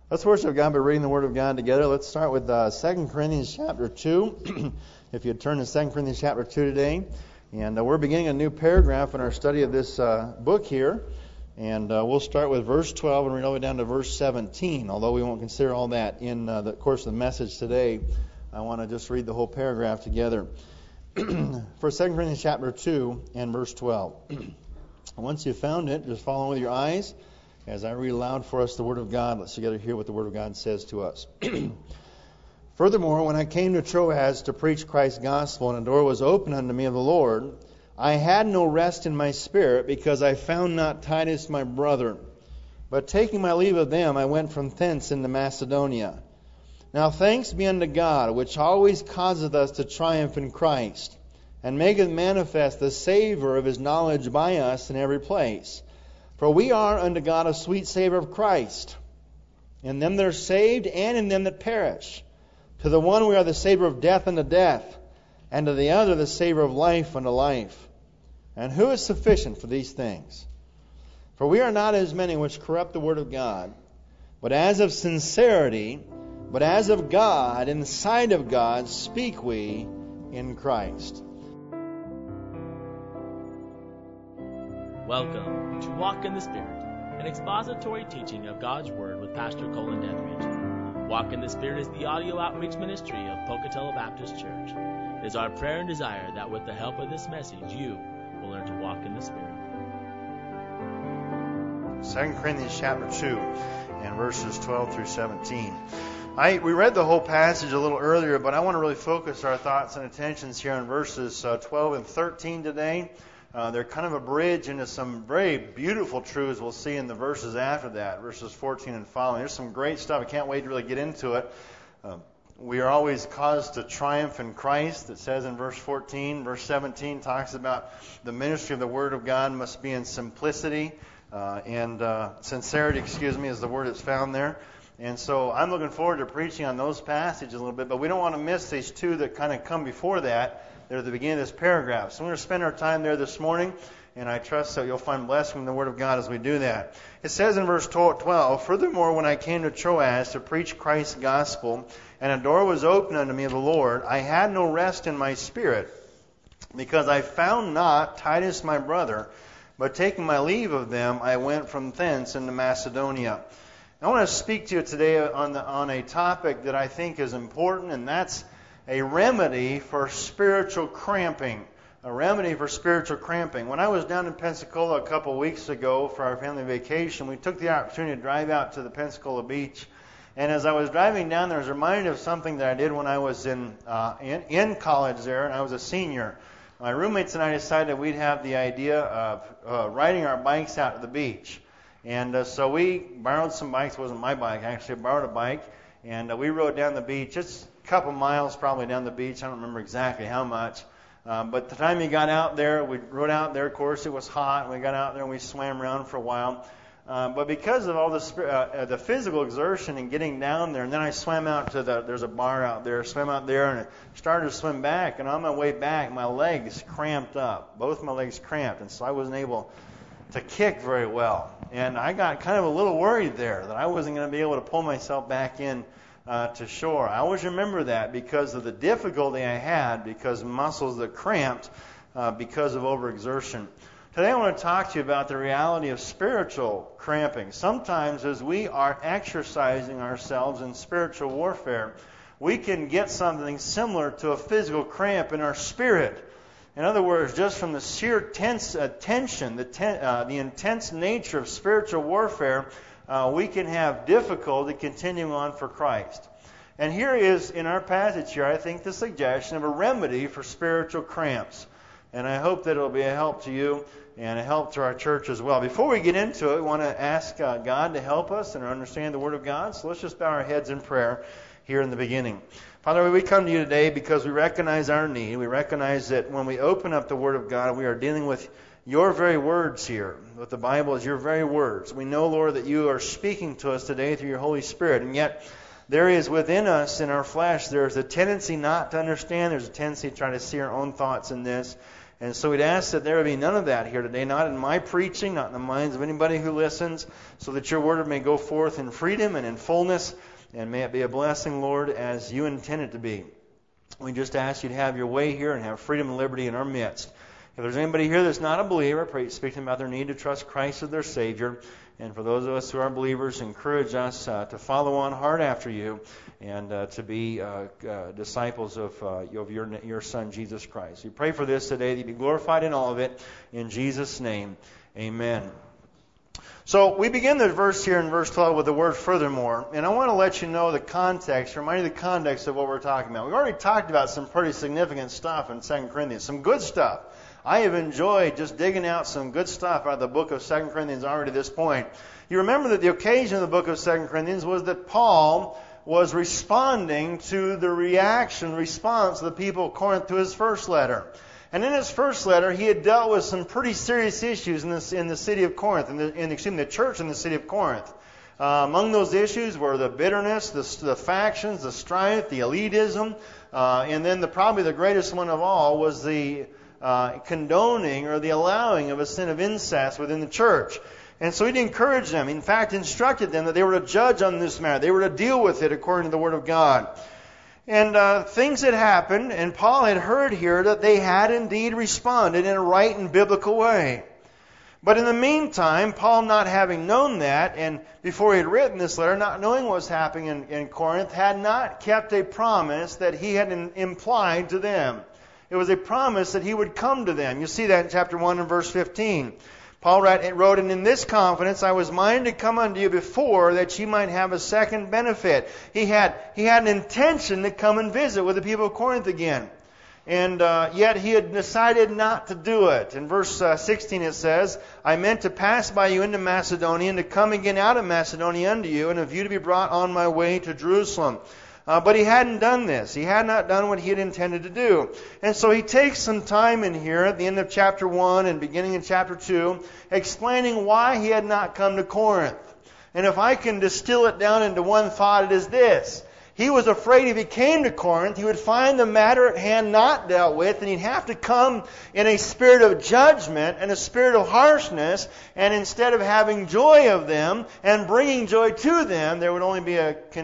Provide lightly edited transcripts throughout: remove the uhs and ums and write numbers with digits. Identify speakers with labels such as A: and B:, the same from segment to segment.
A: Let's worship God by reading the Word of God together. Let's start with 2 Corinthians chapter 2. If you'd turn to 2 Corinthians chapter 2 today. And we're beginning a new paragraph in our study of this book here. And we'll start with verse 12 and read all the way down to verse 17. Although we won't consider all that in the course of the message today, I want to just read the whole paragraph together. For 2 Corinthians chapter 2 and verse 12. Once you've found it, just follow with your eyes. As I read aloud for us the Word of God, let's together hear what the Word of God says to us. Furthermore, when I came to Troas to preach Christ's gospel, and a door was opened unto me of the Lord, I had no rest in my spirit, because I found not Titus my brother. But taking my leave of them, I went from thence into Macedonia. Now thanks be unto God, which always causeth us to triumph in Christ, and maketh manifest the savour of His knowledge by us in every place. For we are unto God a sweet savour of Christ, in them that are saved and in them that perish. To the one we are the savour of death unto death, and to the other the savour of life unto life. And who is sufficient for these things? For we are not as many which corrupt the word of God, but as of sincerity, but as of God, in the sight of God, speak we in Christ.
B: Welcome to Walk in the Spirit, an expository teaching of God's Word with Pastor Colin Deathridge. Walk in the Spirit is the audio outreach ministry of Pocatello Baptist Church. It is our prayer and desire that with the help of this message, you will learn to walk in the Spirit.
A: 2 Corinthians chapter 2 and verses 12 through 17. We read the whole passage a little earlier, but I want to really focus our thoughts and attentions here on verses 12 and 13 today. They're kind of a bridge into some very beautiful truths we'll see in the verses after that, verses 14 and following. There's some great stuff. I can't wait to really get into it. We are always caused to triumph in Christ. It says in verse 14. Verse 17 talks about the ministry of the Word of God must be in simplicity. Sincerity, is the word that's found there. And so I'm looking forward to preaching on those passages a little bit, but we don't want to miss these two that kind of come before that. They're at the beginning of this paragraph. So we're going to spend our time there this morning, and I trust that you'll find blessing from the Word of God as we do that. It says in verse 12, Furthermore, when I came to Troas to preach Christ's gospel, and a door was opened unto me of the Lord, I had no rest in my spirit, because I found not Titus my brother, but taking my leave of them, I went from thence into Macedonia. I want to speak to you today on a topic that I think is important, and that's a remedy for spiritual cramping. A remedy for spiritual cramping. When I was down in Pensacola a couple of weeks ago for our family vacation, we took the opportunity to drive out to the Pensacola beach. And as I was driving down there, I was reminded of something that I did when I was in college there, and I was a senior. My roommates and I decided we'd have the idea of riding our bikes out to the beach. And so we borrowed some bikes. It wasn't my bike. I actually borrowed a bike. And we rode down the beach. It's a couple miles probably down the beach. I don't remember exactly how much. But the time you got out there, we rode out there. Of course, it was hot. And we got out there and we swam around for a while. But because of all the physical exertion and getting down there, and then I swam out to there's a bar out there, swam out there and started to swim back. And on my way back, my legs cramped up. Both my legs cramped. And so I wasn't able to kick very well. And I got kind of a little worried there that I wasn't going to be able to pull myself back in to shore. I always remember that because of the difficulty I had because muscles that cramped because of overexertion. Today I want to talk to you about the reality of spiritual cramping. Sometimes as we are exercising ourselves in spiritual warfare, we can get something similar to a physical cramp in our spirit. In other words, just from the sheer tension, the intense nature of spiritual warfare, we can have difficulty continuing on for Christ. And here is, in our passage here, I think the suggestion of a remedy for spiritual cramps. And I hope that it'll be a help to you and a help to our church as well. Before we get into it, we want to ask God to help us and understand the Word of God. So let's just bow our heads in prayer here in the beginning. Father, we come to you today because we recognize our need. We recognize that when we open up the Word of God, we are dealing with your very words here. What the Bible is your very words. We know, Lord, that you are speaking to us today through your Holy Spirit. And yet, there is within us, in our flesh, there's a tendency not to understand. There's a tendency to try to see our own thoughts in this. And so we'd ask that there would be none of that here today, not in my preaching, not in the minds of anybody who listens, so that your word may go forth in freedom and in fullness, and may it be a blessing, Lord, as you intend it to be. We just ask you to have your way here and have freedom and liberty in our midst. If there's anybody here that's not a believer, pray you speak to them about their need to trust Christ as their Savior. And for those of us who are believers, encourage us to follow on hard after you and to be disciples of your Son, Jesus Christ. We pray for this today, that you be glorified in all of it. In Jesus' name, amen. So we begin the verse here in verse 12 with the word furthermore. And I want to let you know the context, remind you the context of what we're talking about. We've already talked about some pretty significant stuff in 2 Corinthians, some good stuff. I have enjoyed just digging out some good stuff out of the book of 2 Corinthians already to this point. You remember that the occasion of the book of 2 Corinthians was that Paul was responding to the response of the people of Corinth to his first letter. And in his first letter, he had dealt with some pretty serious issues in the city of Corinth, in the church in the city of Corinth. Among those issues were the bitterness, the factions, the strife, the elitism, and then probably the greatest one of all was the condoning or the allowing of a sin of incest within the church. And so he'd encouraged them, in fact instructed them that they were to judge on this matter. They were to deal with it according to the Word of God. And things had happened, and Paul had heard here that they had indeed responded in a right and biblical way. But in the meantime, Paul, not having known that, and before he had written this letter, not knowing what was happening in Corinth, had not kept a promise that he had implied to them. It was a promise that he would come to them. You see that in chapter 1 and verse 15. Paul wrote, "And in this confidence I was minded to come unto you before, that ye might have a second benefit." He had an intention to come and visit with the people of Corinth again. And yet he had decided not to do it. In verse 16 it says, "I meant to pass by you into Macedonia, and to come again out of Macedonia unto you, and of you to be brought on my way to Jerusalem." But he hadn't done this. He had not done what he had intended to do. And so he takes some time in here at the end of chapter 1 and beginning in chapter 2, explaining why he had not come to Corinth. And if I can distill it down into one thought, it is this. He was afraid if he came to Corinth, he would find the matter at hand not dealt with, and he'd have to come in a spirit of judgment and a spirit of harshness, and instead of having joy of them and bringing joy to them, there would only be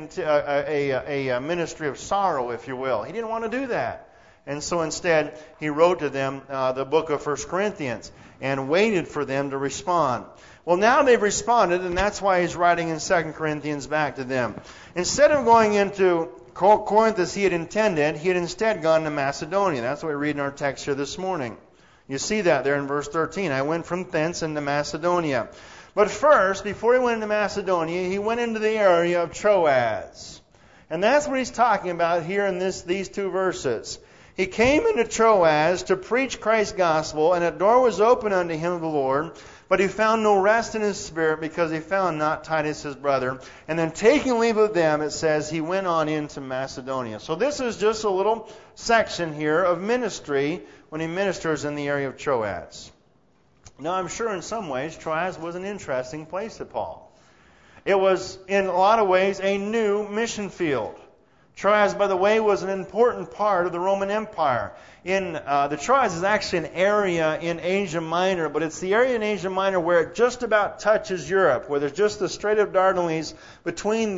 A: a ministry of sorrow, if you will. He didn't want to do that. And so instead, he wrote to them the book of 1 Corinthians and waited for them to respond. Well, now they've responded, and that's why he's writing in 2 Corinthians back to them. Instead of going into Corinth as he had intended, he had instead gone to Macedonia. That's what we read in our text here this morning. You see that there in verse 13. "I went from thence into Macedonia." But first, before he went into Macedonia, he went into the area of Troas. And that's what he's talking about here in these two verses. He came into Troas to preach Christ's gospel, and a door was opened unto him of the Lord. But he found no rest in his spirit, because he found not Titus his brother. And then taking leave of them, it says, he went on into Macedonia. So this is just a little section here of ministry when he ministers in the area of Troas. Now I'm sure in some ways Troas was an interesting place to Paul. It was in a lot of ways a new mission field. Troas, by the way, was an important part of the Roman Empire. The Troas is actually an area in Asia Minor, but it's the area in Asia Minor where it just about touches Europe, where there's just the Strait of Dardanelles between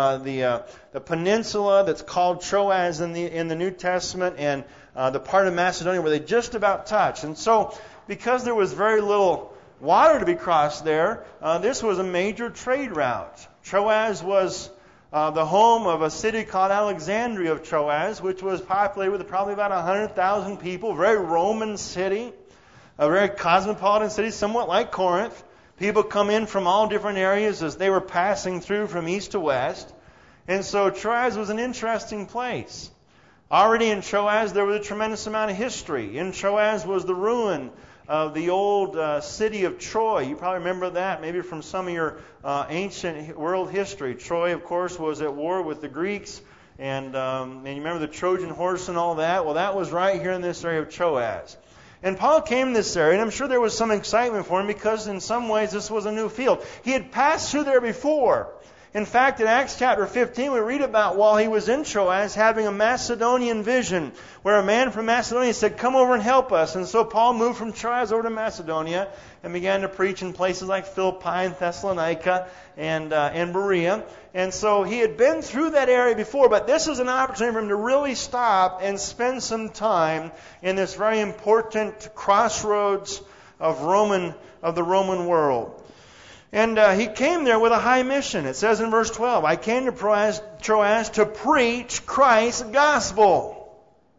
A: the peninsula that's called Troas in the New Testament and the part of Macedonia where they just about touch. And so, because there was very little water to be crossed there, this was a major trade route. Troas was the home of a city called Alexandria of Troas, which was populated with probably about 100,000 people. Very Roman city, a very cosmopolitan city, somewhat like Corinth. People come in from all different areas as they were passing through from east to west. And so Troas was an interesting place. Already in Troas there was a tremendous amount of history. In Troas was the ruin of the old city of Troy. You probably remember that maybe from some of your ancient world history. Troy, of course, was at war with the Greeks, and you remember the Trojan horse and all that. Well, that was right here in this area of Troas. And Paul came to this area, and I'm sure there was some excitement for him because in some ways this was a new field. He had passed through there before. In fact, in Acts chapter 15, we read about while he was in Troas having a Macedonian vision where a man from Macedonia said, "Come over and help us." And so Paul moved from Troas over to Macedonia and began to preach in places like Philippi and Thessalonica and Berea. And so he had been through that area before, but this is an opportunity for him to really stop and spend some time in this very important crossroads of the Roman world. And he came there with a high mission. It says in verse 12, "I came to Troas to preach Christ's gospel."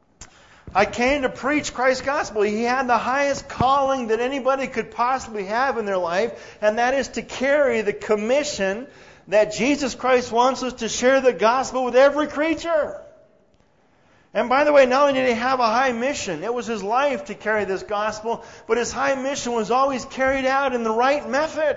A: I came to preach Christ's gospel. He had the highest calling that anybody could possibly have in their life, and that is to carry the commission that Jesus Christ wants us to share the gospel with every creature. And by the way, not only did he have a high mission, it was his life to carry this gospel, but his high mission was always carried out in the right method.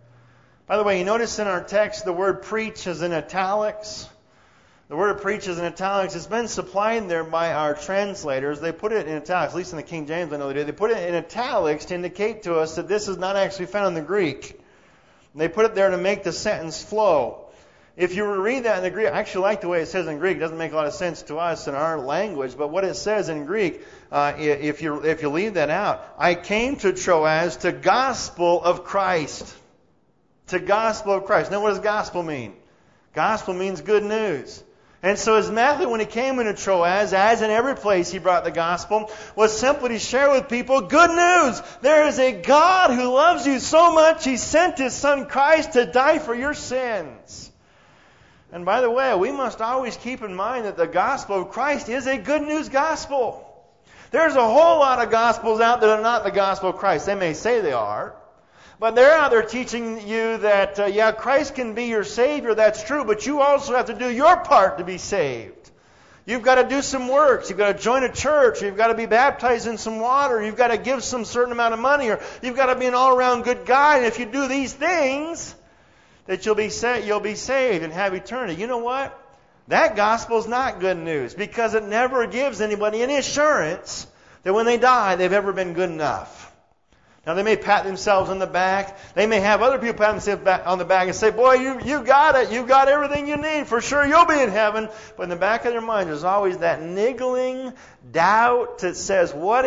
A: By the way, you notice in our text the word preach is in italics. The word preach is in italics. It's been supplied there by our translators. They put it in italics, at least in the King James I know they did. They put it in italics to indicate to us that this is not actually found in the Greek. They put it there to make the sentence flow. If you were to read that in the Greek, I actually like the way it says in Greek. It doesn't make a lot of sense to us in our language, but what it says in Greek, if you leave that out, "I came to Troas to gospel of Christ." To gospel of Christ. Now what does gospel mean? Gospel means good news. And so his method when he came into Troas, as in every place he brought the gospel, was simply to share with people good news. There is a God who loves you so much He sent His Son Christ to die for your sins. And by the way, we must always keep in mind that the gospel of Christ is a good news gospel. There's a whole lot of gospels out that are not the gospel of Christ. They may say they are. But they're out there teaching you that, Christ can be your Savior, that's true, but you also have to do your part to be saved. You've got to do some works. You've got to join a church. You've got to be baptized in some water. You've got to give some certain amount of money, or you've got to be an all-around good guy. And if you do these things, that you'll be saved and have eternity. You know what? That gospel's not good news, because it never gives anybody any assurance that when they die, they've ever been good enough. Now, they may pat themselves on the back. They may have other people pat themselves on the back and say, "Boy, you got it. You got everything you need. For sure, you'll be in heaven." But in the back of their mind, there's always that niggling doubt that says, what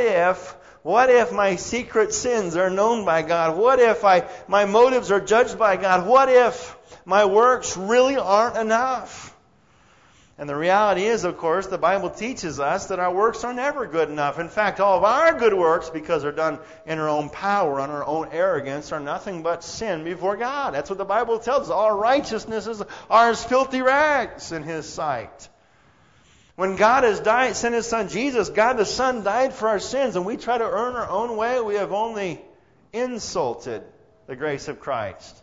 A: if my secret sins are known by God? What if my motives are judged by God? What if my works really aren't enough? And the reality is, of course, the Bible teaches us that our works are never good enough. In fact, all of our good works, because they're done in our own power, on our own arrogance, are nothing but sin before God. That's what the Bible tells us. All righteousnesses are as filthy rags in His sight. When God has sent His Son Jesus, God the Son died for our sins, and we try to earn our own way, we have only insulted the grace of Christ.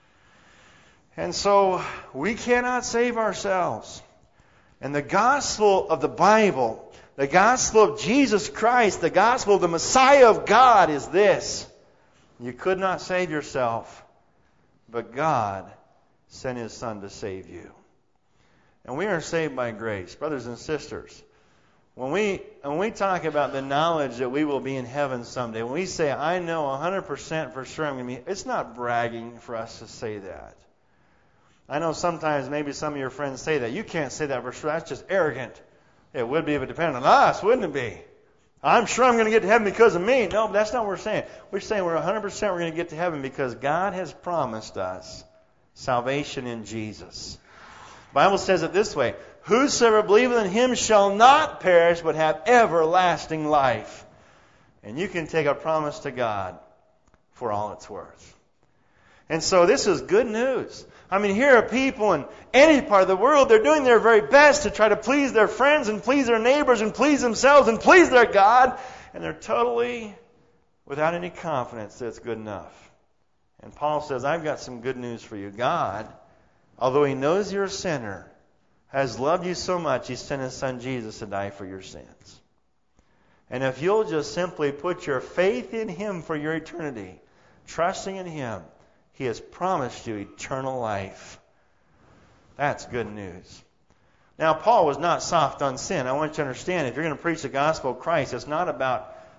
A: And so, we cannot save ourselves. And the gospel of the Bible, the gospel of Jesus Christ, the gospel of the Messiah of God is this: you could not save yourself, but God sent His Son to save you. And we are saved by grace. Brothers and sisters, when we talk about the knowledge that we will be in heaven someday, when we say, "I know 100% for sure I'm going to be," it's not bragging for us to say that. I know sometimes maybe some of your friends say that. You can't say that for sure. That's just arrogant. It would be if it depended on us, wouldn't it be? I'm sure I'm going to get to heaven because of me. No, but that's not what we're saying. We're saying we're 100% we're going to get to heaven because God has promised us salvation in Jesus. The Bible says it this way: "Whosoever believeth in Him shall not perish, but have everlasting life." And you can take a promise to God for all it's worth. And so this is good news. I mean, here are people in any part of the world, they're doing their very best to try to please their friends and please their neighbors and please themselves and please their God, and they're totally without any confidence that it's good enough. And Paul says, I've got some good news for you. God, although He knows you're a sinner, has loved you so much, He sent His Son Jesus to die for your sins. And if you'll just simply put your faith in Him for your eternity, trusting in Him, He has promised you eternal life. That's good news. Now, Paul was not soft on sin. I want you to understand, if you're going to preach the gospel of Christ, it's not about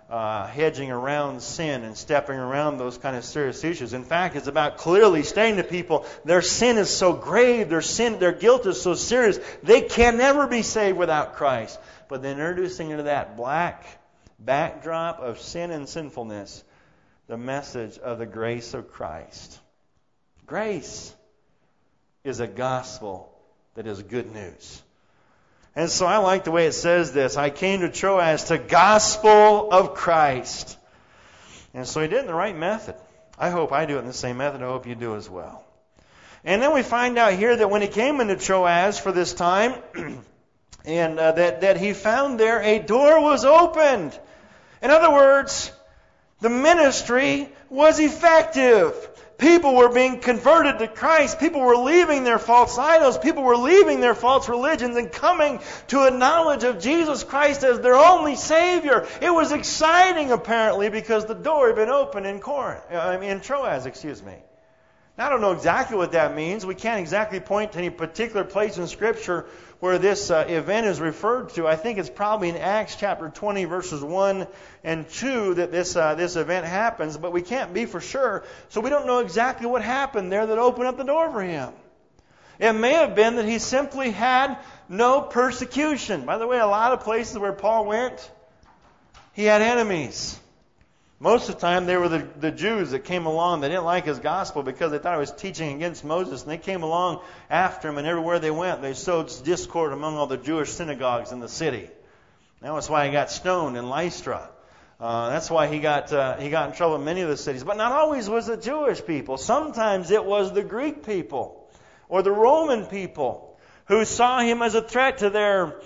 A: hedging around sin and stepping around those kind of serious issues. In fact, it's about clearly stating to people their sin is so grave, their guilt is so serious, they can never be saved without Christ. But then introducing into that black backdrop of sin and sinfulness the message of the grace of Christ. Grace is a gospel that is good news. And so I like the way it says this. I came to Troas to gospel of Christ. And so he did it in the right method. I hope I do it in the same method. I hope you do as well. And then we find out here that when he came into Troas for this time, and that he found there a door was opened. In other words, the ministry was effective. People were being converted to Christ. People were leaving their false idols. People were leaving their false religions and coming to a knowledge of Jesus Christ as their only Savior. It was exciting, apparently, because the door had been opened in Troas. Now, I don't know exactly what that means. We can't exactly point to any particular place in Scripture where this event is referred to. I think it's probably in Acts chapter 20, verses 1 and 2 that this event happens, but we can't be for sure. So we don't know exactly what happened there that opened up the door for him. It may have been that he simply had no persecution. By the way, a lot of places where Paul went, he had enemies. Most of the time, they were the Jews that came along. They didn't like his gospel because they thought he was teaching against Moses. And they came along after him, and everywhere they went, they sowed discord among all the Jewish synagogues in the city. That's why he got stoned in Lystra. That's why he got in trouble in many of the cities. But not always was it Jewish people. Sometimes it was the Greek people or the Roman people who saw him as a threat to their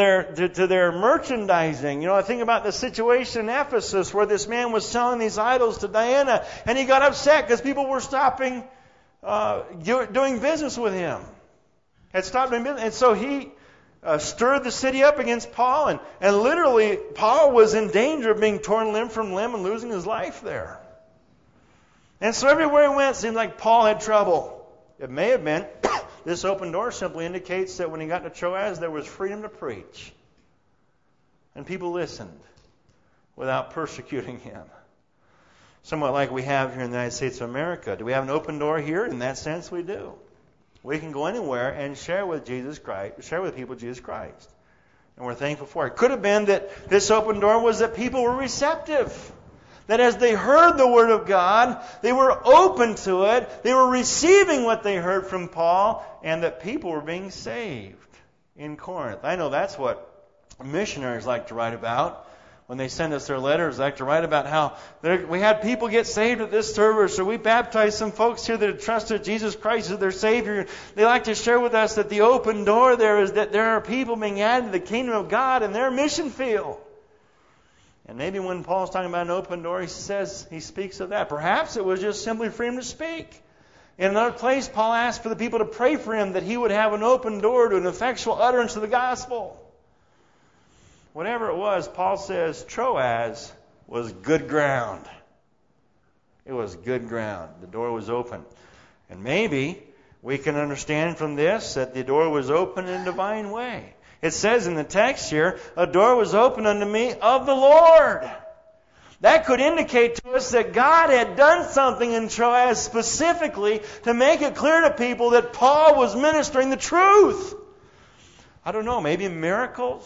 A: merchandising. I think about the situation in Ephesus where this man was selling these idols to Diana, and he got upset because people were stopping doing business with him. Had stopped doing business, and so he stirred the city up against Paul, and literally Paul was in danger of being torn limb from limb and losing his life there. And so everywhere he went, it seemed like Paul had trouble. It may have been. This open door simply indicates that when he got to Troas, there was freedom to preach. And people listened without persecuting him. Somewhat like we have here in the United States of America. Do we have an open door here? In that sense, we do. We can go anywhere and share with people Jesus Christ. And we're thankful for it. It could have been that this open door was that people were receptive. That as they heard the Word of God, they were open to it. They were receiving what they heard from Paul, and that people were being saved in Corinth. I know that's what missionaries like to write about. When they send us their letters, they like to write about how we had people get saved at this service, or we baptized some folks here that had trusted Jesus Christ as their Savior. They like to share with us that the open door there is that there are people being added to the kingdom of God in their mission field. And maybe when Paul's talking about an open door, he speaks of that. Perhaps it was just simply for him to speak. In another place, Paul asked for the people to pray for him that he would have an open door to an effectual utterance of the gospel. Whatever it was, Paul says Troas was good ground. It was good ground. The door was open. And maybe we can understand from this that the door was open in a divine way. It says in the text here, a door was opened unto me of the Lord. That could indicate to us that God had done something in Troas specifically to make it clear to people that Paul was ministering the truth. I don't know, maybe miracles.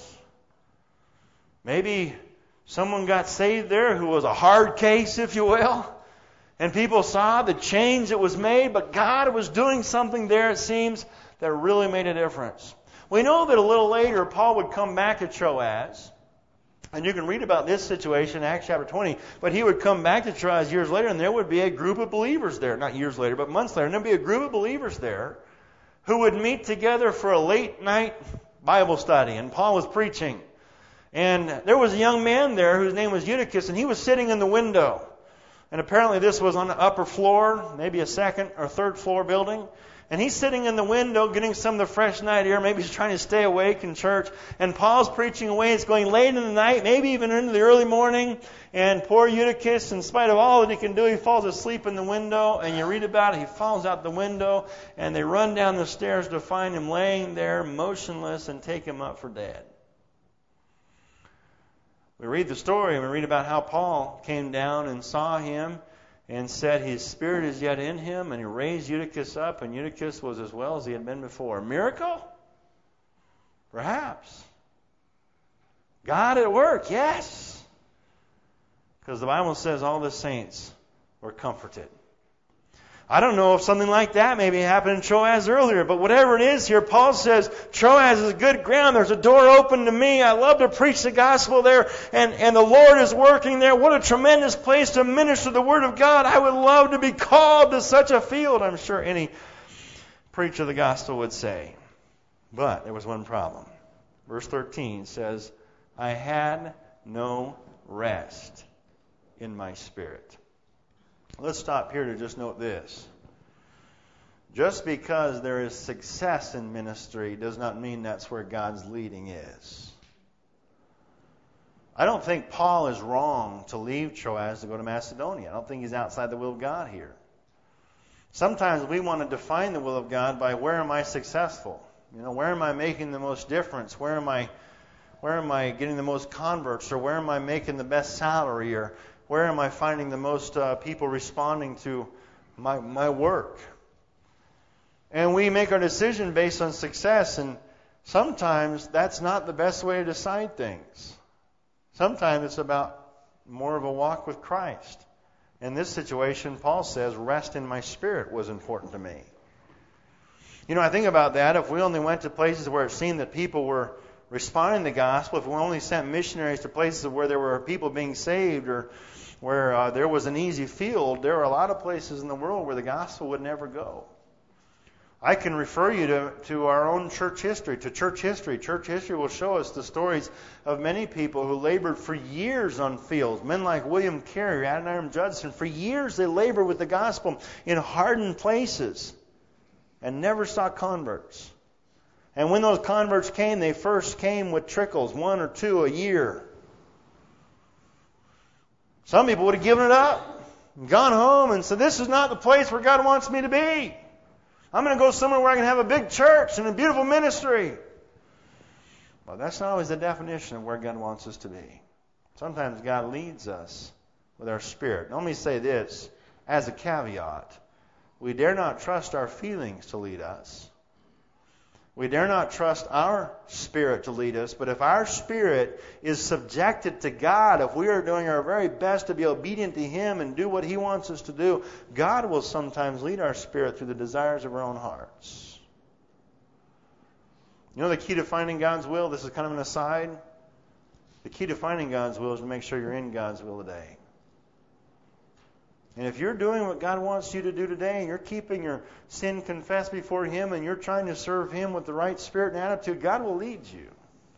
A: Maybe someone got saved there who was a hard case, if you will. And people saw the change that was made, but God was doing something there, it seems, that really made a difference. We know that a little later, Paul would come back to Troas. And you can read about this situation in Acts chapter 20. But he would come back to Troas years later, and there would be a group of believers there. Not years later, but months later. And there would be a group of believers there who would meet together for a late night Bible study. And Paul was preaching. And there was a young man there whose name was Eutychus, and he was sitting in the window. And apparently this was on the upper floor, maybe a second or third floor building. And he's sitting in the window getting some of the fresh night air. Maybe he's trying to stay awake in church. And Paul's preaching away. It's going late in the night, maybe even into the early morning. And poor Eutychus, in spite of all that he can do, he falls asleep in the window. And you read about it. He falls out the window. And they run down the stairs to find him laying there motionless and take him up for dead. We read the story and we read about how Paul came down and saw him and said his spirit is yet in him, and he raised Eutychus up, and Eutychus was as well as he had been before. Miracle? Perhaps. God at work? Yes. Because the Bible says all the saints were comforted. I don't know if something like that maybe happened in Troas earlier, but whatever it is here, Paul says, Troas is good ground. There's a door open to me. I love to preach the gospel there, and the Lord is working there. What a tremendous place to minister the Word of God. I would love to be called to such a field, I'm sure any preacher of the gospel would say. But there was one problem. Verse 13 says, I had no rest in my spirit. Let's stop here to just note this. Just because there is success in ministry does not mean that's where God's leading is. I don't think Paul is wrong to leave Troas to go to Macedonia. I don't think he's outside the will of God here. Sometimes we want to define the will of God by where am I successful? Where am I making the most difference? Where am I getting the most converts? Or where am I making the best salary? Or where am I finding the most people responding to my work? And we make our decision based on success, and sometimes that's not the best way to decide things. Sometimes it's about more of a walk with Christ. In this situation, Paul says, rest in my spirit was important to me. I think about that. If we only went to places where it seemed that people were responding to the gospel, if we only sent missionaries to places where there were people being saved or where there was an easy field, there are a lot of places in the world where the gospel would never go. I can refer you to our own church history, to church history. Church history will show us the stories of many people who labored for years on fields. Men like William Carey, Adoniram Judson, for years they labored with the gospel in hardened places and never saw converts. And when those converts came, they first came with trickles, 1 or 2 a year. Some people would have given it up and gone home and said, this is not the place where God wants me to be. I'm going to go somewhere where I can have a big church and a beautiful ministry. Well, that's not always the definition of where God wants us to be. Sometimes God leads us with our spirit. Let me say this as a caveat. We dare not trust our feelings to lead us. We dare not trust our spirit to lead us, but if our spirit is subjected to God, if we are doing our very best to be obedient to Him and do what He wants us to do, God will sometimes lead our spirit through the desires of our own hearts. The key to finding God's will, this is kind of an aside, the key to finding God's will is to make sure you're in God's will today. And if you're doing what God wants you to do today, and you're keeping your sin confessed before Him, and you're trying to serve Him with the right spirit and attitude, God will lead you.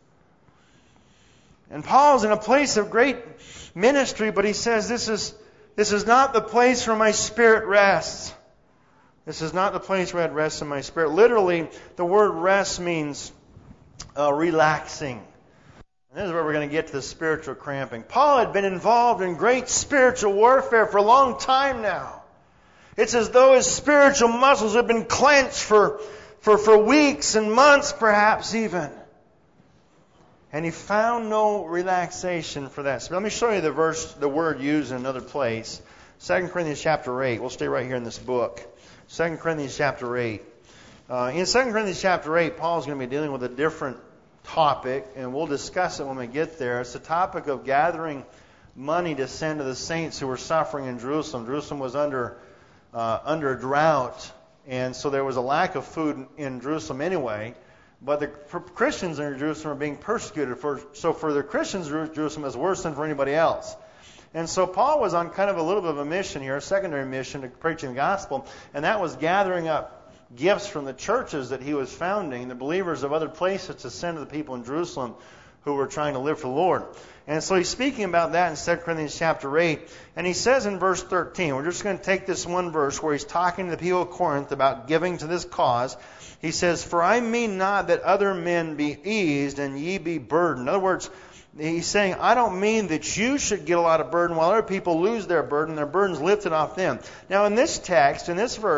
A: And Paul's in a place of great ministry, but he says, this is not the place where my spirit rests. This is not the place where I'd rest in my spirit. Literally, the word rest means relaxing. This is where we're going to get to the spiritual cramping. Paul had been involved in great spiritual warfare for a long time now. It's as though his spiritual muscles had been clenched for weeks and months, perhaps even. And he found no relaxation for that. So let me show you the word used in another place. 2 Corinthians chapter 8. We'll stay right here in this book. 2 Corinthians chapter 8. In 2 Corinthians chapter 8, Paul's going to be dealing with a different topic, and we'll discuss it when we get there. It's the topic of gathering money to send to the saints who were suffering in Jerusalem. Jerusalem was under a drought, and so there was a lack of food in Jerusalem anyway. But the Christians in Jerusalem are being persecuted. So for the Christians, Jerusalem is worse than for anybody else. And so Paul was on kind of a little bit of a mission here, a secondary mission to preaching the gospel, and that was gathering up gifts from the churches that he was founding, the believers of other places, to send to the people in Jerusalem who were trying to live for the Lord. And so he's speaking about that in 2 Corinthians chapter 8. And he says in verse 13, we're just going to take this one verse where he's talking to the people of Corinth about giving to this cause. He says, for I mean not that other men be eased and ye be burdened. In other words, he's saying, I don't mean that you should get a lot of burden while other people lose their burden's lifted off them. Now in this text, in this verse,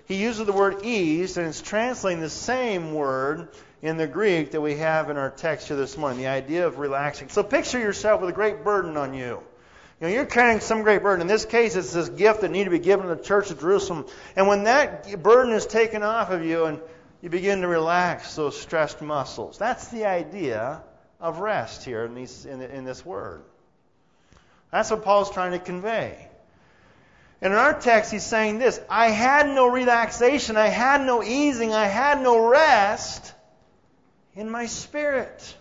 A: he uses the word eased, and it's translating the same word in the Greek that we have in our text here this morning, the idea of relaxing. So picture yourself with a great burden on you. You're carrying some great burden. In this case, it's this gift that needed to be given to the church of Jerusalem. And when that burden is taken off of you and you begin to relax those stressed muscles, that's the idea of rest here in this word. That's what Paul's trying to convey. And in our text, he's saying this: I had no relaxation, I had no easing, I had no rest in my spirit.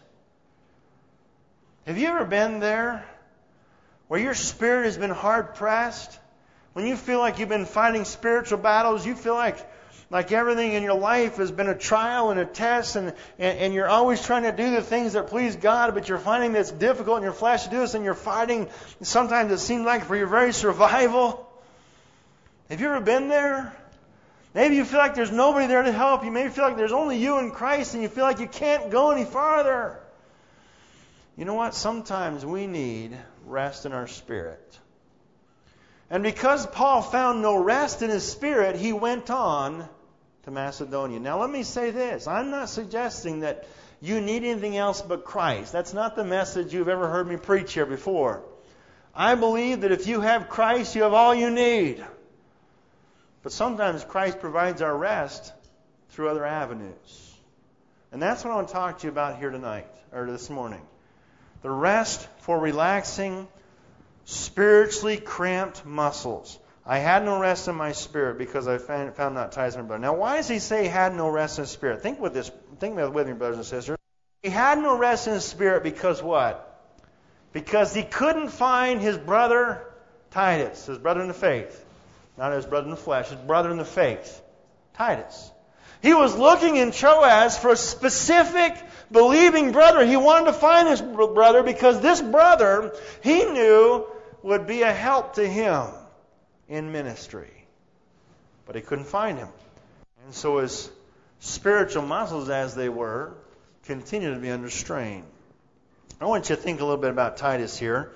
A: Have you ever been there where your spirit has been hard pressed? When you feel like you've been fighting spiritual battles, you feel like everything in your life has been a trial and a test, and you're always trying to do the things that please God, but you're finding that it's difficult in your flesh to do this, and you're fighting, sometimes it seems like for your very survival. Have you ever been there? Maybe you feel like there's nobody there to help you. Maybe you feel like there's only you in Christ, and you feel like you can't go any farther. You know what? Sometimes we need rest in our spirit. And because Paul found no rest in his spirit, he went on to Macedonia. Now let me say this. I'm not suggesting that you need anything else but Christ. That's not the message you've ever heard me preach here before. I believe that if you have Christ, you have all you need. But sometimes Christ provides our rest through other avenues. And that's what I want to talk to you about here tonight, or this morning. The rest for relaxing spiritually cramped muscles. I had no rest in my spirit because I found not Titus my brother. Now, why does he say he had no rest in his spirit? Think with me, brothers and sisters. He had no rest in his spirit because what? Because he couldn't find his brother Titus, his brother in the faith. Not his brother in the flesh, his brother in the faith, Titus. He was looking in Troas for a specific believing brother. He wanted to find this brother because this brother, he knew, would be a help to him in ministry. But he couldn't find him. And so his spiritual muscles, as they were, continued to be under strain. I want you to think a little bit about Titus here.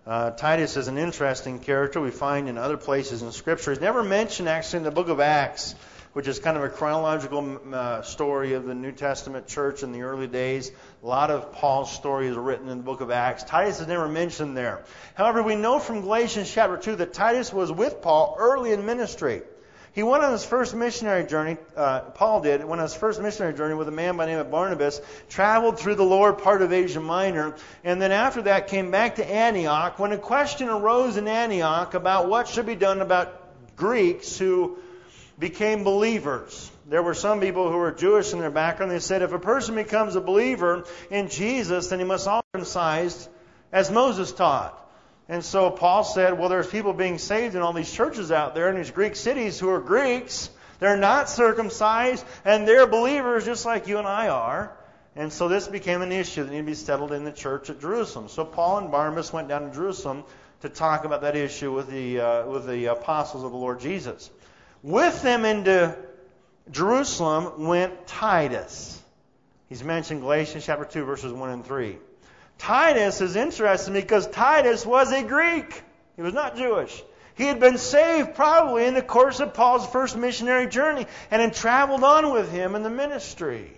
A: Titus is an interesting character we find in other places in Scripture. He's never mentioned actually in the book of Acts, which is kind of a chronological story of the New Testament church in the early days. A lot of Paul's stories are written in the book of Acts. Titus is never mentioned there. However, we know from Galatians chapter 2 that Titus was with Paul early in ministry. He went on his first missionary journey, Paul did, went on his first missionary journey with a man by the name of Barnabas, traveled through the lower part of Asia Minor, and then after that came back to Antioch when a question arose in Antioch about what should be done about Greeks who became believers. There were some people who were Jewish in their background. They said if a person becomes a believer in Jesus, then he must be circumcised as Moses taught. And so Paul said, well, there's people being saved in all these churches out there in these Greek cities who are Greeks. They're not circumcised, and they're believers just like you and I are. And so this became an issue that needed to be settled in the church at Jerusalem. So Paul and Barnabas went down to Jerusalem to talk about that issue with the apostles of the Lord Jesus. With them into Jerusalem went Titus. He's mentioned Galatians chapter 2, verses 1 and 3. Titus is interesting because Titus was a Greek. He was not Jewish. He had been saved probably in the course of Paul's first missionary journey and had traveled on with him in the ministry.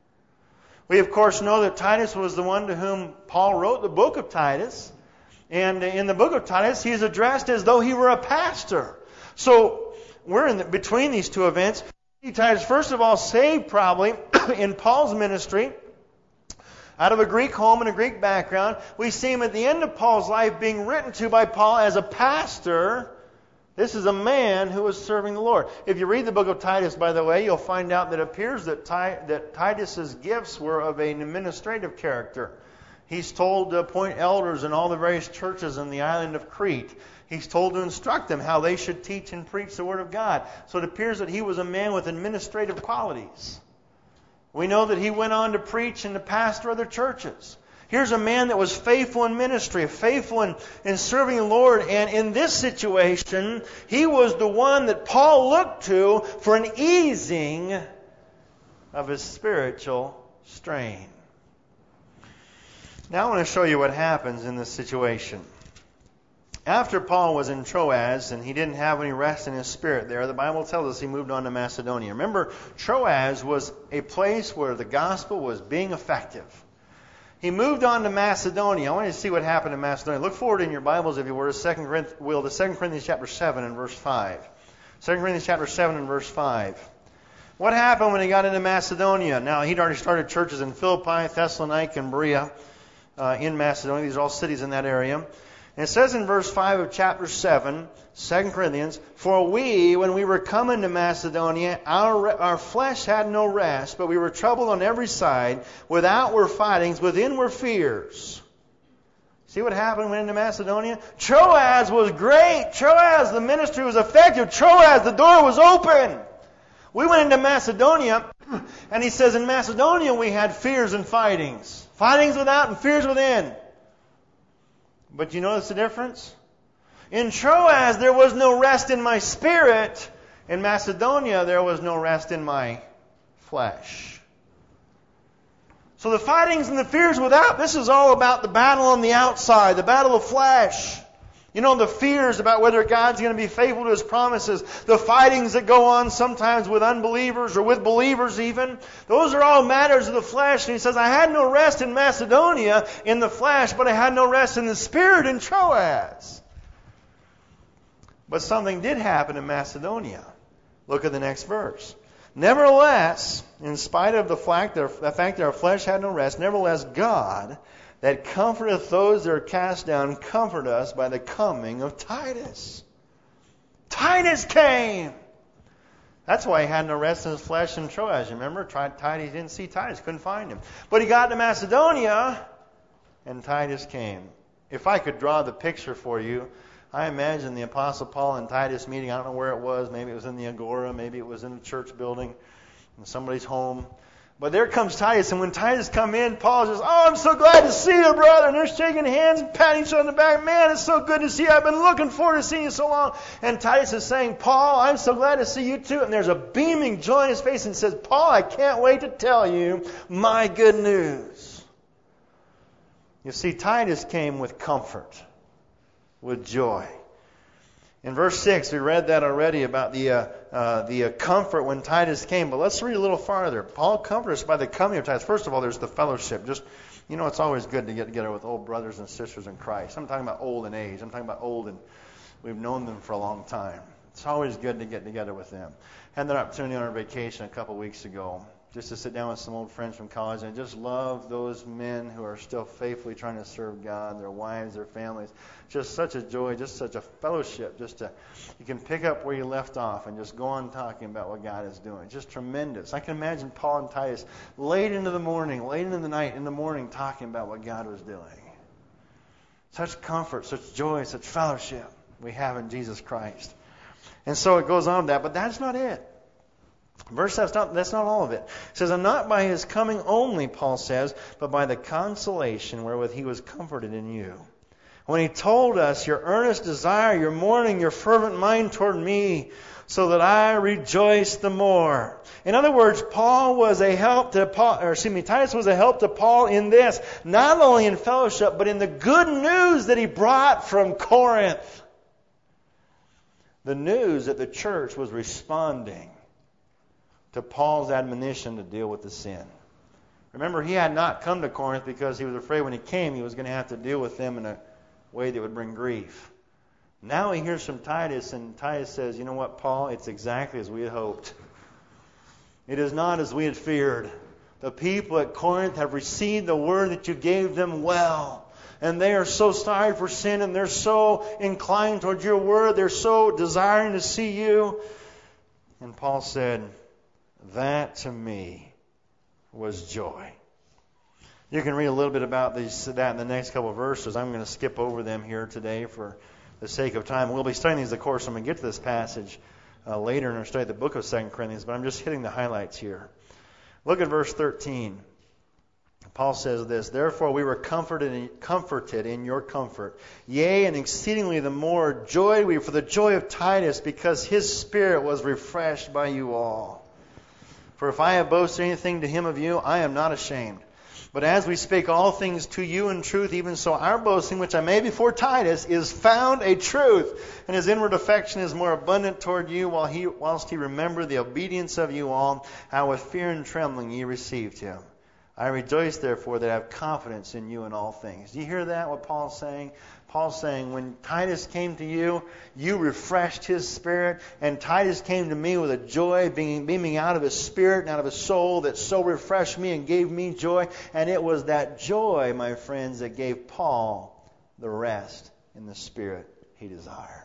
A: We, of course, know that Titus was the one to whom Paul wrote the book of Titus. And in the book of Titus, he is addressed as though he were a pastor. So we're between these two events. Titus, first of all, saved probably in Paul's ministry out of a Greek home and a Greek background. We see him at the end of Paul's life being written to by Paul as a pastor. This is a man who was serving the Lord. If you read the book of Titus, by the way, you'll find out that it appears that Titus's gifts were of an administrative character. He's told to appoint elders in all the various churches in the island of Crete. He's told to instruct them how they should teach and preach the Word of God. So it appears that he was a man with administrative qualities. We know that he went on to preach and to pastor other churches. Here's a man that was faithful in ministry, faithful in serving the Lord. And in this situation, he was the one that Paul looked to for an easing of his spiritual strain. Now I want to show you what happens in this situation. after Paul was in Troas and he didn't have any rest in his spirit there, the Bible tells us he moved on to Macedonia. Remember, Troas was a place where the gospel was being effective. He moved on to Macedonia. I want you to see what happened in Macedonia. Look forward in your Bibles, if you were, to 2 Corinthians chapter 7 and verse 5. 2 Corinthians chapter 7 and verse 5. What happened when he got into Macedonia? Now, he'd already started churches in Philippi, Thessalonica, and Berea in Macedonia. These are all cities in that area. And it says in verse 5 of chapter 7, 2 Corinthians, "For we, when we were coming to Macedonia, our flesh had no rest, but we were troubled on every side. Without were fightings, within were fears." See what happened when we went into Macedonia? Troas was great. Troas, the ministry was effective. Troas, the door was open. We went into Macedonia, and he says in Macedonia we had fears and fightings. Fightings without and fears within. But you notice the difference? In Troas there was no rest in my spirit. In Macedonia there was no rest in my flesh. So the fightings and the fears without, this is all about the battle on the outside, the battle of flesh. You know, the fears about whether God's going to be faithful to His promises, the fightings that go on sometimes with unbelievers or with believers even, those are all matters of the flesh. And he says, I had no rest in Macedonia in the flesh, but I had no rest in the spirit in Troas. But something did happen in Macedonia. Look at the next verse. Nevertheless, in spite of the fact that our flesh had no rest, nevertheless God, that comforteth those that are cast down, comfort us by the coming of Titus. Titus came! That's why he had no rest in his flesh in Troas. You remember? Titus, he didn't see Titus, couldn't find him. But he got to Macedonia, and Titus came. If I could draw the picture for you, I imagine the Apostle Paul and Titus meeting. I don't know where it was. Maybe it was in the Agora. Maybe it was in a church building, in somebody's home. But there comes Titus, and when Titus come in, Paul says, "Oh, I'm so glad to see you, brother." And they're shaking hands and patting each other on the back. "Man, it's so good to see you. I've been looking forward to seeing you so long." And Titus is saying, "Paul, I'm so glad to see you too." And there's a beaming joy in his face, and says, "Paul, I can't wait to tell you my good news." You see, Titus came with comfort, with joy. In verse 6, we read that already about the comfort when Titus came. But let's read a little farther. Paul comforts us by the coming of Titus. First of all, there's the fellowship. Just, you know, it's always good to get together with old brothers and sisters in Christ. I'm talking about old in age. I'm talking about old and we've known them for a long time. It's always good to get together with them. Had that opportunity on our vacation a couple weeks ago, just to sit down with some old friends from college and just love those men who are still faithfully trying to serve God, their wives, their families. Just such a joy, just such a fellowship. You can pick up where you left off and just go on talking about what God is doing. Just tremendous. I can imagine Paul and Titus late into the morning, late into the night, in the morning, talking about what God was doing. Such comfort, such joy, such fellowship we have in Jesus Christ. And so it goes on that, but that's not it. Verse 7, that's not all of it. It says, "And not by His coming only," Paul says, "but by the consolation wherewith He was comforted in you. When He told us your earnest desire, your mourning, your fervent mind toward me, so that I rejoice the more." In other words, Titus was a help to Paul in this, not only in fellowship, but in the good news that he brought from Corinth. The news that the church was responding to Paul's admonition to deal with the sin. Remember, he had not come to Corinth because he was afraid when he came he was going to have to deal with them in a way that would bring grief. Now he hears from Titus, and Titus says, "You know what, Paul? It's exactly as we had hoped. It is not as we had feared. The people at Corinth have received the word that you gave them well. And they are so sorry for sin, and they're so inclined towards your word. They're so desiring to see you." And Paul said, "That to me was joy." You can read a little bit about that in the next couple of verses. I'm going to skip over them here today for the sake of time. We'll be studying these, of course, when we get to this passage later in our study of the book of 2 Corinthians, but I'm just hitting the highlights here. Look at verse 13. Paul says this, "Therefore we were comforted in your comfort. Yea, and exceedingly the more joyed we for the joy of Titus, because his spirit was refreshed by you all. For if I have boasted anything to him of you, I am not ashamed. But as we speak all things to you in truth, even so our boasting, which I made before Titus, is found a truth, and his inward affection is more abundant toward you, whilst he remembered the obedience of you all, how with fear and trembling ye received him. I rejoice, therefore, that I have confidence in you in all things. Do you hear that, what Paul's saying? Paul's saying, when Titus came to you, you refreshed his spirit, and Titus came to me with a joy beaming out of his spirit and out of his soul that so refreshed me and gave me joy. And it was that joy, my friends, that gave Paul the rest in the spirit he desired.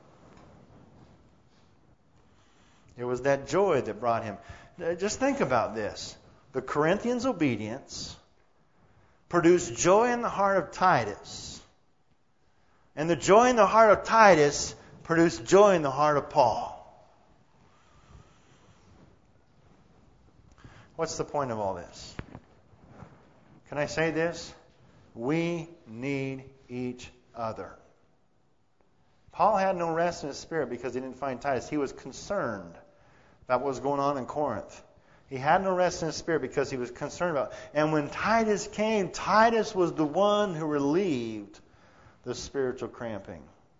A: It was that joy that brought him. Just think about this. The Corinthians' obedience produced joy in the heart of Titus. And the joy in the heart of Titus produced joy in the heart of Paul. What's the point of all this? Can I say this? We need each other. Paul had no rest in his spirit because he didn't find Titus. He was concerned about what was going on in Corinth. He had no rest in his spirit because he was concerned about it. And when Titus came, Titus was the one who relieved the spiritual cramping.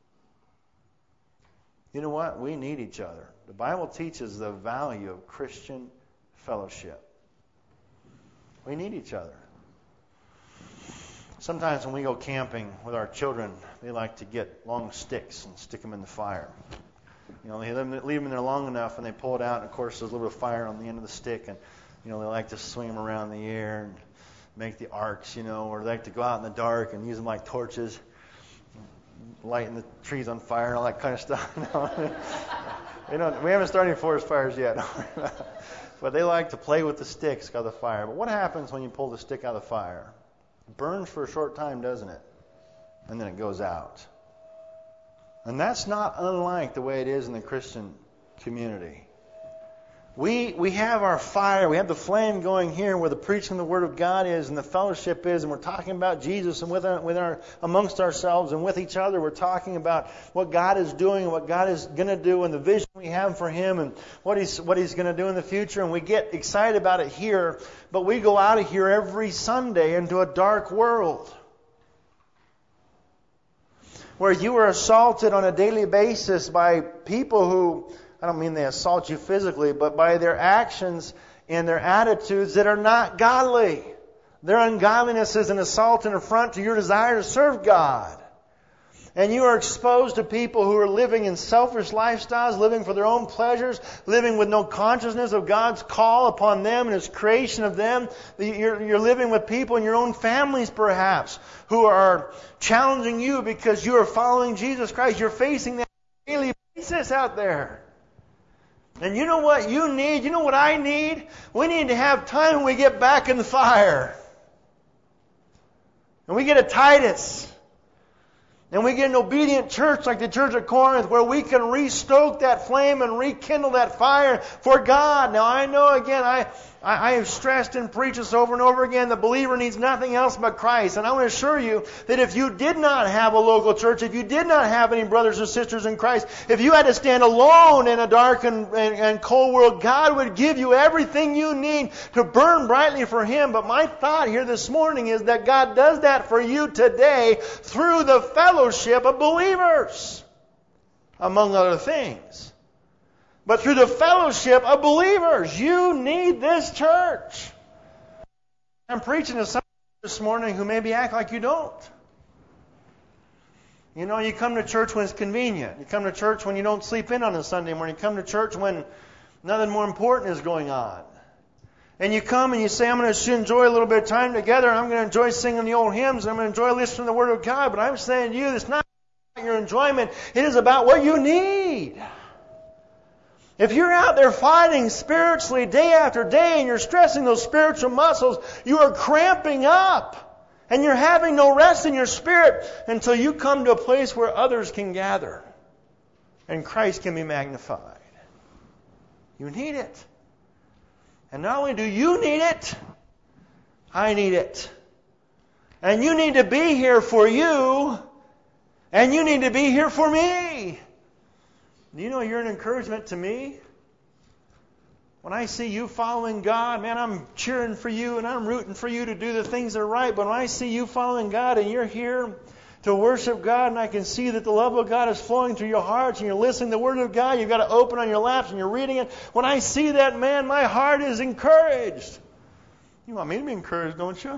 A: You know what? We need each other. The Bible teaches the value of Christian fellowship. We need each other. Sometimes when we go camping with our children, they like to get long sticks and stick them in the fire. You know, they leave them in there long enough and they pull it out, and of course there's a little bit of fire on the end of the stick, and you know, they like to swing them around the air and make the arcs, you know, or they like to go out in the dark and use them like torches, lighting the trees on fire and all that kind of stuff. We haven't started any forest fires yet. But they like to play with the sticks out of the fire. But what happens when you pull the stick out of the fire? It burns for a short time, doesn't it? And then it goes out. And that's not unlike the way it is in the Christian community. We have our fire, we have the flame going here where the preaching of the Word of God is and the fellowship is, and we're talking about Jesus, and amongst ourselves and with each other we're talking about what God is doing and what God is going to do and the vision we have for Him and what He's going to do in the future, and we get excited about it here, but we go out of here every Sunday into a dark world where you are assaulted on a daily basis by people who, I don't mean they assault you physically, but by their actions and their attitudes that are not godly. Their ungodliness is an assault and affront to your desire to serve God. And you are exposed to people who are living in selfish lifestyles, living for their own pleasures, living with no consciousness of God's call upon them and His creation of them. You're living with people in your own families, perhaps, who are challenging you because you are following Jesus Christ. You're facing that on a daily basis out there. And you know what you need? You know what I need? We need to have time when we get back in the fire. And we get a Titus. And we get an obedient church like the church at Corinth where we can restoke that flame and rekindle that fire for God. Now I know again, I have stressed and preached this over and over again, the believer needs nothing else but Christ. And I want to assure you that if you did not have a local church, if you did not have any brothers and sisters in Christ, if you had to stand alone in a dark and cold world, God would give you everything you need to burn brightly for Him. But my thought here this morning is that God does that for you today through the fellowship of believers, among other things. But through the fellowship of believers, you need this church. I'm preaching to someone this morning who maybe act like you don't. You know, you come to church when it's convenient. You come to church when you don't sleep in on a Sunday morning. You come to church when nothing more important is going on. And you come and you say, I'm going to enjoy a little bit of time together. I'm going to enjoy singing the old hymns. I'm going to enjoy listening to the Word of God. But I'm saying to you, it's not about your enjoyment. It is about what you need. If you're out there fighting spiritually day after day and you're stressing those spiritual muscles, you are cramping up. And you're having no rest in your spirit until you come to a place where others can gather. And Christ can be magnified. You need it. And not only do you need it, I need it. And you need to be here for you. And you need to be here for me. Do you know you're an encouragement to me? When I see you following God, man, I'm cheering for you and I'm rooting for you to do the things that are right. But when I see you following God and you're here to worship God, and I can see that the love of God is flowing through your hearts, and you're listening to the Word of God, you've got it open on your laps and you're reading it. When I see that, man, my heart is encouraged. You want me to be encouraged, don't you?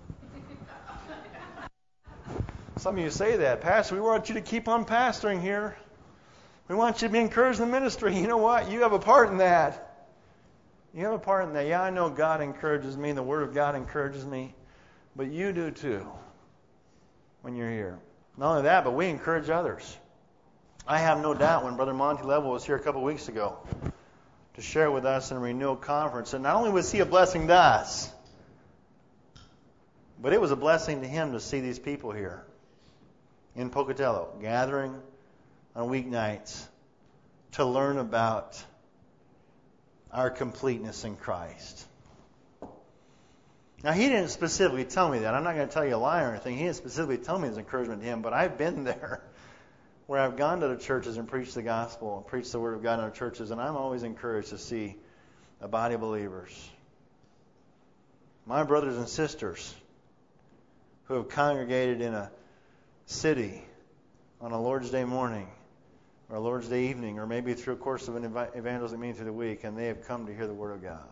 A: Some of you say that. Pastor, we want you to keep on pastoring here. We want you to be encouraged in the ministry. You know what? You have a part in that. You have a part in that. Yeah, I know God encourages me. The Word of God encourages me. But you do too when you're here. Not only that, but we encourage others. I have no doubt when Brother Monty Level was here a couple of weeks ago to share with us in a renewal conference, and not only was he a blessing to us, but it was a blessing to him to see these people here in Pocatello gathering on weeknights to learn about our completeness in Christ. Now, he didn't specifically tell me that. I'm not going to tell you a lie or anything. He didn't specifically tell me it's encouragement to him, but I've been there where I've gone to the churches and preached the gospel and preached the Word of God in our churches, and I'm always encouraged to see a body of believers, my brothers and sisters, who have congregated in a city on a Lord's Day morning or a Lord's Day evening, or maybe through a course of an evangelistic meeting through the week, and they have come to hear the Word of God.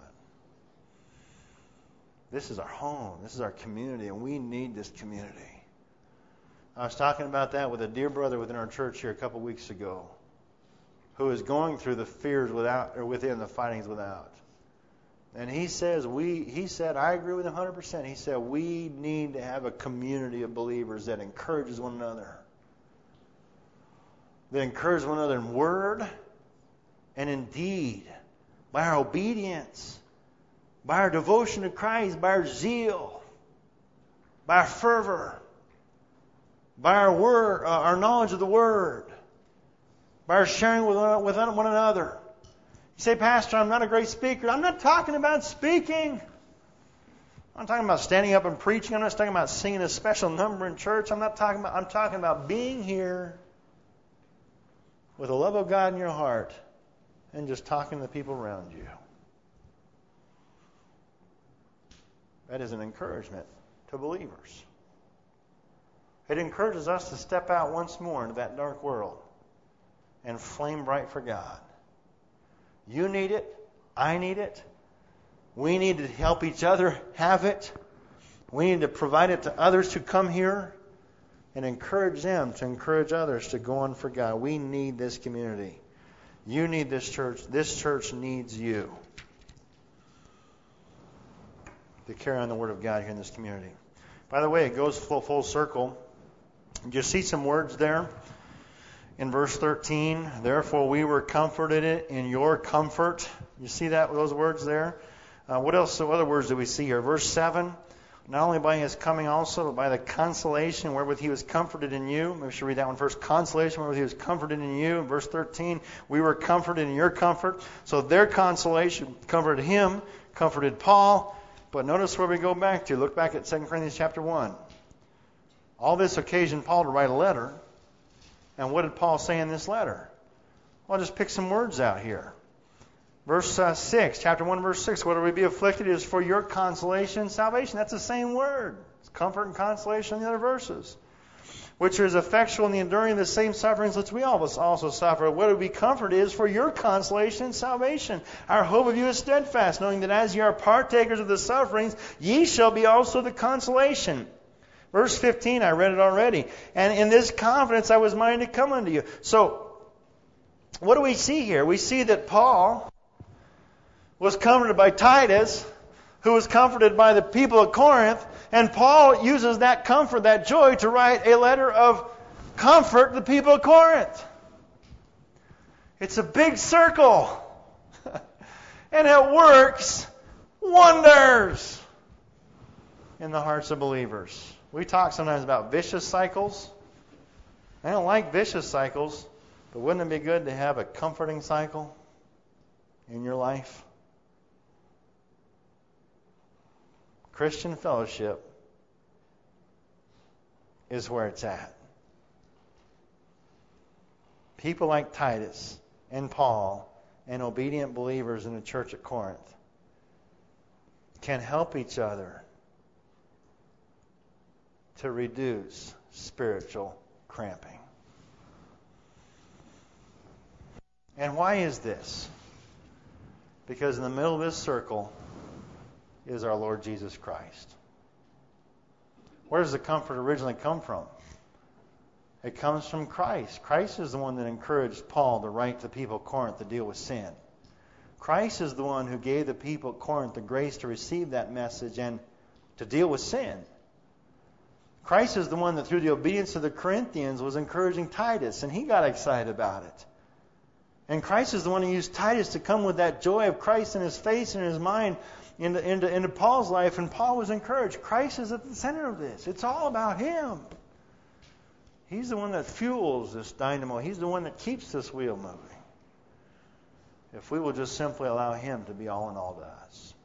A: This is our home. This is our community, and we need this community. I was talking about that with a dear brother within our church here a couple of weeks ago, who is going through the fears without or within, the fightings without. And he said, I agree with him 100%. He said, we need to have a community of believers that encourages one another. That encourages one another in word and in deed, by our obedience, by our devotion to Christ, by our zeal, by our fervor, by our word, our knowledge of the Word, by our sharing with one another. You say, Pastor, I'm not a great speaker. I'm not talking about speaking. I'm talking about standing up and preaching. I'm not talking about singing a special number in church. I'm talking about being here with the love of God in your heart and just talking to the people around you. That is an encouragement to believers. It encourages us to step out once more into that dark world and flame bright for God. You need it. I need it. We need to help each other have it. We need to provide it to others who come here and encourage them to encourage others to go on for God. We need this community. You need this church. This church needs you to carry on the Word of God here in this community. By the way, it goes full circle. You see some words there in verse 13. Therefore we were comforted in your comfort. You see those words there? What else? So other words do we see here? Verse 7. Not only by his coming also, but by the consolation wherewith he was comforted in you. Maybe we should read that one first. Consolation wherewith he was comforted in you. In verse 13, we were comforted in your comfort. So their consolation comforted him, comforted Paul. But notice where we go back to. Look back at 2 Corinthians chapter 1. All this occasioned Paul to write a letter. And what did Paul say in this letter? Well, I'll just pick some words out here. Verse 6, chapter 1, verse 6, whether we be afflicted is for your consolation and salvation. That's the same word. It's comfort and consolation in the other verses. Which is effectual in the enduring of the same sufferings which we also suffer. Whether we be comforted is for your consolation and salvation. Our hope of you is steadfast, knowing that as ye are partakers of the sufferings, ye shall be also the consolation. Verse 15, I read it already. And in this confidence I was minded to come unto you. So, what do we see here? We see that Paul was comforted by Titus, who was comforted by the people of Corinth, and Paul uses that comfort, that joy, to write a letter of comfort to the people of Corinth. It's a big circle, and it works wonders in the hearts of believers. We talk sometimes about vicious cycles. I don't like vicious cycles, but wouldn't it be good to have a comforting cycle in your life? Christian fellowship is where it's at. People like Titus and Paul and obedient believers in the church at Corinth can help each other to reduce spiritual cramping. And why is this? Because in the middle of this circle is our Lord Jesus Christ. Where does the comfort originally come from? It comes from Christ. Christ is the one that encouraged Paul to write to the people of Corinth to deal with sin. Christ is the one who gave the people of Corinth the grace to receive that message and to deal with sin. Christ is the one that through the obedience of the Corinthians was encouraging Titus, and he got excited about it. And Christ is the one who used Titus to come with that joy of Christ in his face and in his mind into Paul's life, and Paul was encouraged. Christ is at the center of this. It's all about him. He's the one that fuels this dynamo. He's the one that keeps this wheel moving. If we will just simply allow him to be all in all to us.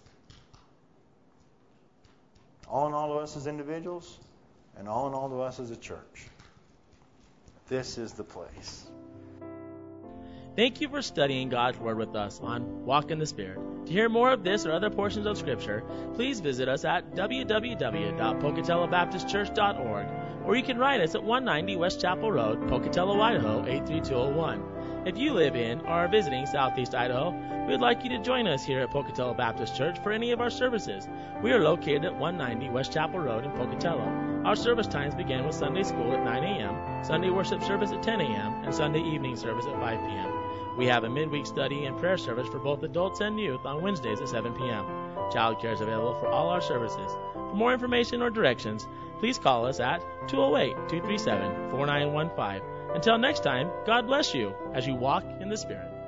A: All in all to us as individuals, and all in all to us as a church. This is the place.
B: Thank you for studying God's Word with us on Walk in the Spirit. To hear more of this or other portions of Scripture, please visit us at www.pocatellabaptistchurch.org, or you can write us at 190 West Chapel Road, Pocatello, Idaho, 83201. If you live in or are visiting Southeast Idaho, we would like you to join us here at Pocatello Baptist Church for any of our services. We are located at 190 West Chapel Road in Pocatello. Our service times begin with Sunday school at 9 a.m., Sunday worship service at 10 a.m., and Sunday evening service at 5 p.m. We have a midweek study and prayer service for both adults and youth on Wednesdays at 7 p.m. Child care is available for all our services. For more information or directions, please call us at 208-237-4915. Until next time, God bless you as you walk in the Spirit.